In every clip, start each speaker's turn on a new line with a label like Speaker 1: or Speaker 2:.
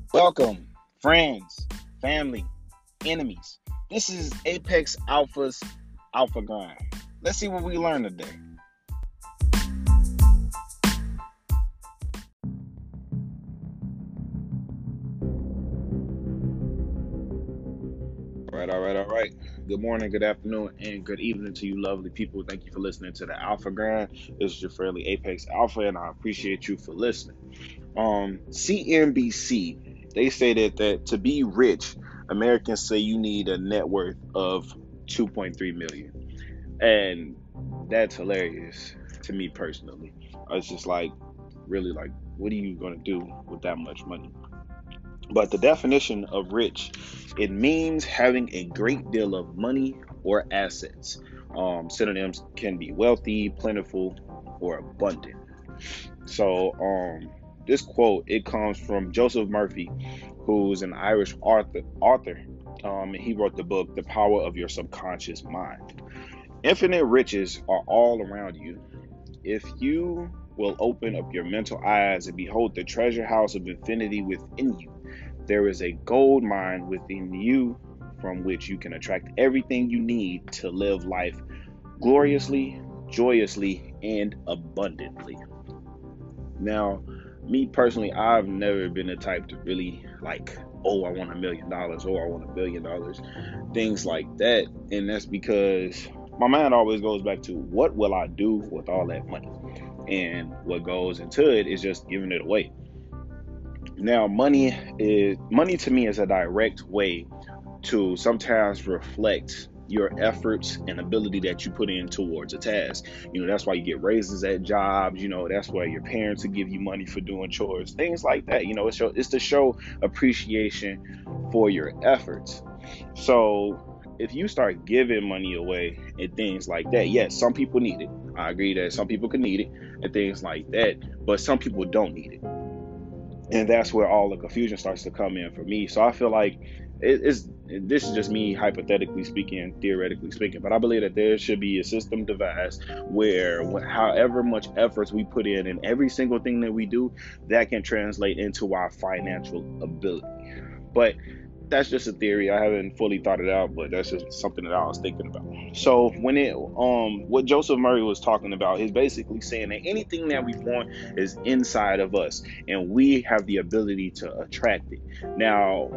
Speaker 1: Welcome, friends, family, enemies. This is Apex Alpha's Alpha Grind. Let's see what we learn today. All right. Good morning, good afternoon, and good evening to you lovely people. Thank you for listening to the Alpha Grind. This is your friendly Apex Alpha, and I appreciate you for listening. CNBC, they stated that to be rich, Americans say you need a net worth of 2.3 million. And that's hilarious to me personally. I was just like, really, like, what are you going to do with that much money? But the definition of rich, it means having a great deal of money or assets. Synonyms can be wealthy, plentiful, or abundant. So this quote, it comes from Joseph Murphy, who's an Irish author. And he wrote the book, The Power of Your Subconscious Mind. Infinite riches are all around you. If you will open up your mental eyes and behold the treasure house of infinity within you, there is a gold mine within you from which you can attract everything you need to live life gloriously, joyously, and abundantly. Now, me personally, I've never been the type to really like, oh, I want $1 million, oh, I want $1 billion, things like that. And that's because my mind always goes back to what will I do with all that money? And what goes into it is just giving it away. Now, money to me is a direct way to sometimes reflect your efforts and ability that you put in towards a task. That's why you get raises at jobs. That's why your parents will give you money for doing chores, things like that. It's to show appreciation for your efforts. So if you start giving money away and things like that, yes, some people need it. I agree that some people can need it and things like that, but some people don't need it. And that's where all the confusion starts to come in for me. So I feel like this is just me hypothetically speaking, theoretically speaking, but I believe that there should be a system devised where however much efforts we put in every single thing that we do, that can translate into our financial ability. But that's just a theory. I haven't fully thought it out, but that's just something that I was thinking about. So what Joseph Murray was talking about is basically saying that anything that we want is inside of us, and we have the ability to attract it. Now,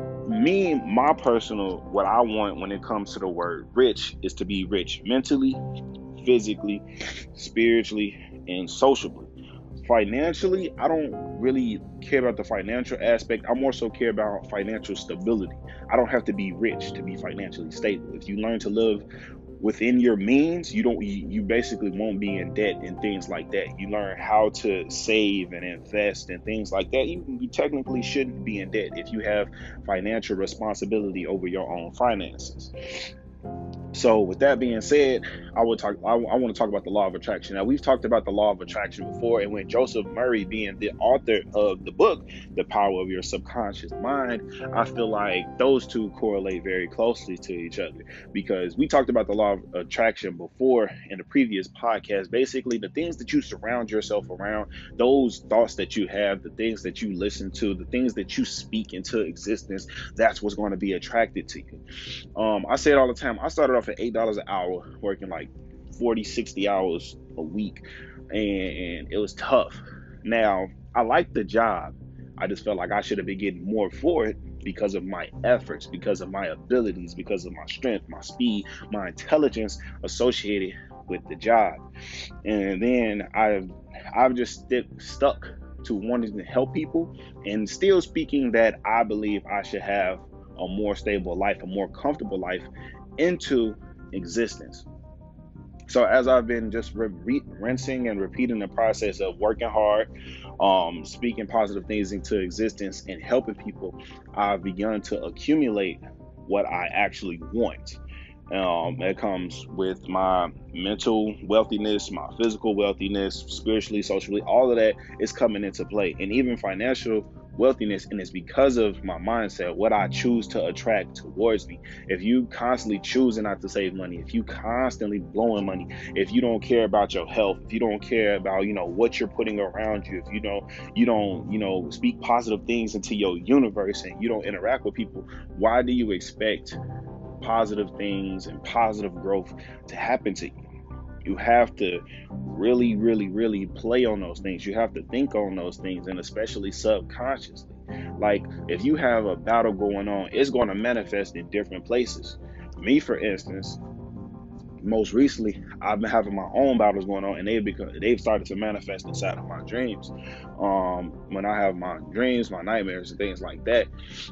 Speaker 1: my personal, what I want when it comes to the word rich is to be rich mentally, physically, spiritually, and socially. Financially, I don't really care about the financial aspect. I more so care about financial stability. I don't have to be rich to be financially stable. If you learn to live within your means, you basically won't be in debt and things like that. You learn how to save and invest and things like that. You technically shouldn't be in debt if you have financial responsibility over your own finances. So with that being said, I want to talk about the law of attraction. Now, we've talked about the law of attraction before, and when Joseph Murray, being the author of the book, The Power of Your Subconscious Mind, I feel like those two correlate very closely to each other, because we talked about the law of attraction before in the previous podcast. Basically, the things that you surround yourself around, those thoughts that you have, the things that you listen to, the things that you speak into existence, that's what's going to be attracted to you. I say it all the time. I started off at $8 an hour, working like 40, 60 hours a week, and it was tough. Now, I liked the job. I just felt like I should have been getting more for it because of my efforts, because of my abilities, because of my strength, my speed, my intelligence associated with the job. And then I've just stuck to wanting to help people, and still speaking that I believe I should have a more stable life, a more comfortable life into existence. So as I've been just rinsing and repeating the process of working hard, speaking positive things into existence and helping people, I've begun to accumulate what I actually want. It comes with my mental wealthiness, my physical wealthiness, spiritually, socially, all of that is coming into play. And even financial wealthiness, and it's because of my mindset, what I choose to attract towards me. If you constantly choosing not to save money, if you constantly blowing money, if you don't care about your health, if you don't care about, what you're putting around you, if you don't speak positive things into your universe and you don't interact with people, why do you expect positive things and positive growth to happen to you? You have to really, really, really play on those things. You have to think on those things, and especially subconsciously. Like, if you have a battle going on, it's going to manifest in different places. Me, for instance, most recently, I've been having my own battles going on, and they've started to manifest inside of my dreams. When I have my dreams, my nightmares, and things like that,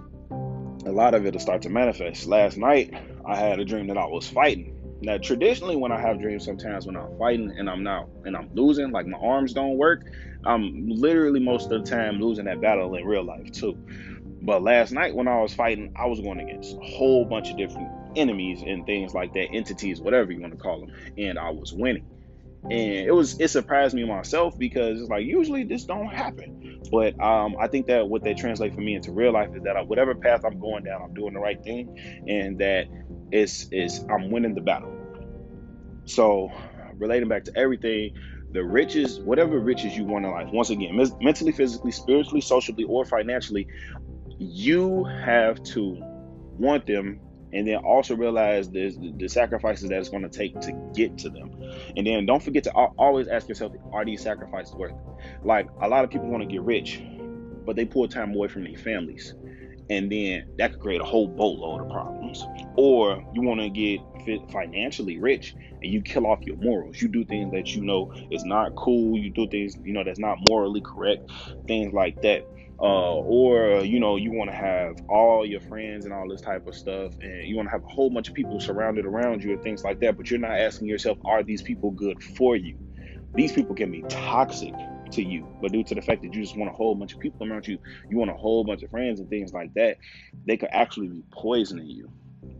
Speaker 1: a lot of it will start to manifest. Last night, I had a dream that I was fighting. Now, traditionally, when I have dreams, sometimes when I'm fighting and I'm losing, like my arms don't work, I'm literally most of the time losing that battle in real life too. But last night when I was fighting, I was going against a whole bunch of different enemies and things like that, entities, whatever you want to call them, and I was winning. And it surprised me myself, because it's like, usually this don't happen. But I think that what they translate for me into real life is that whatever path I'm going down, I'm doing the right thing, and that I'm winning the battle. So, relating back to everything, the riches, whatever riches you want in life, once again, mentally, physically, spiritually, socially, or financially, you have to want them, and then also realize the sacrifices that it's going to take to get to them. And then don't forget to always ask yourself, are these sacrifices worth it? Like, a lot of people want to get rich, but they pull time away from their families, and then that could create a whole boatload of problems. Or you want to get financially rich, and you kill off your morals. You do things that is not cool. You do things that's not morally correct, things like that. Or you want to have all your friends and all this type of stuff, and you want to have a whole bunch of people surrounded around you and things like that, but you're not asking yourself, are these people good for you? These people can be toxic to you, but due to the fact that you just want a whole bunch of people around you, you want a whole bunch of friends and things like that, they could actually be poisoning you.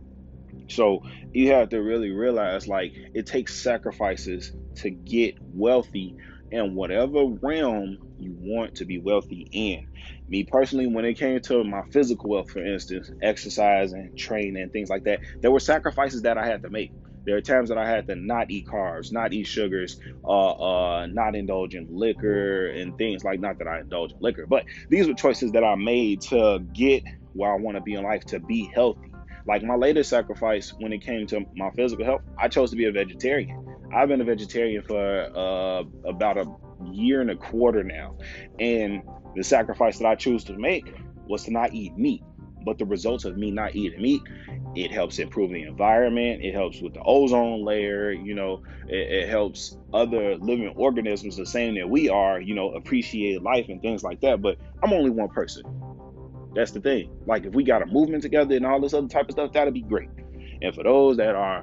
Speaker 1: So you have to really realize, like, it takes sacrifices to get wealthy in whatever realm you want to be wealthy in. Me personally, when it came to my physical wealth, for instance, exercise and training and things like that, there were sacrifices that I had to make. There are times that I had to not eat carbs, not eat sugars, not indulge in liquor and things like, not that I indulge in liquor, but these were choices that I made to get where I want to be in life, to be healthy. Like, my latest sacrifice when it came to my physical health, I chose to be a vegetarian. I've been a vegetarian for about a year and a quarter now. And the sacrifice that I choose to make was to not eat meat. But the results of me not eating meat, it helps improve the environment. It helps with the ozone layer. It helps other living organisms the same that we are, appreciate life and things like that. But I'm only one person. That's the thing. Like, if we got a movement together and all this other type of stuff, that'd be great. And for those that are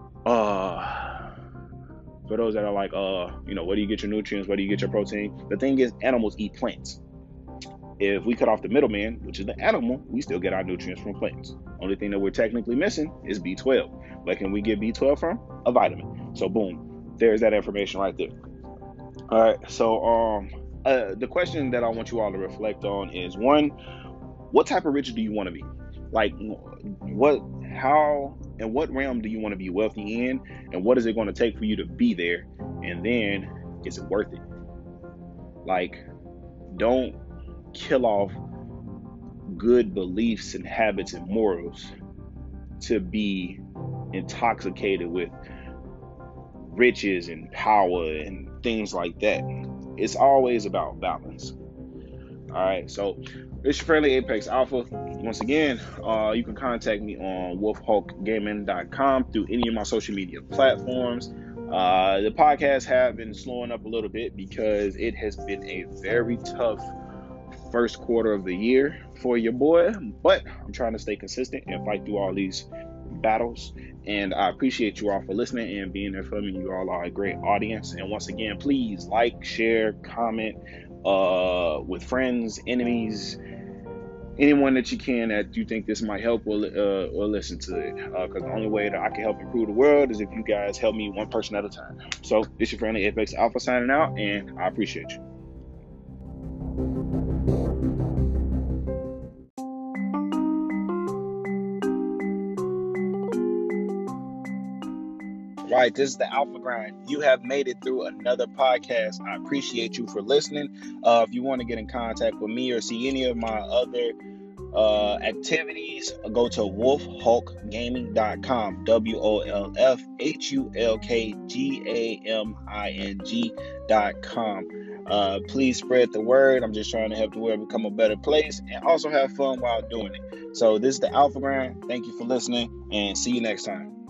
Speaker 1: like, where do you get your nutrients? Where do you get your protein? The thing is, animals eat plants. If we cut off the middleman, which is the animal, we still get our nutrients from plants. Only thing that we're technically missing is B12. Where can we get B12 from? A vitamin. So boom, there's that information right there. All right. So the question that I want you all to reflect on is, one, what type of rich do you want to be? Like, what realm do you want to be wealthy in, and what is it going to take for you to be there? And then, is it worth it? Like, don't kill off good beliefs and habits and morals to be intoxicated with riches and power and things like that. It's always about balance. All right, so it's your friendly Apex Alpha. Once again, you can contact me on wolfhawkgaming.com through any of my social media platforms. The podcast have been slowing up a little bit because it has been a very tough first quarter of the year for your boy, but I'm trying to stay consistent and fight through all these battles. And I appreciate you all for listening and being there for me. You all are a great audience. And once again, please like, share, comment with friends, enemies, anyone that you can that you think this might help or listen to it. Because the only way that I can help improve the world is if you guys help me one person at a time. So this is your friendly Apex Alpha signing out, and I appreciate you. right, this is the Alpha Grind. You have made it through another podcast. I appreciate you for listening. If you want to get in contact with me or see any of my other activities, go to wolfhulkgaming.com, WOLFHULKGAMING.com. Please spread the word. I'm just trying to help the world become a better place and also have fun while doing it. So this is the Alpha Grind. Thank you for listening, and see you next time.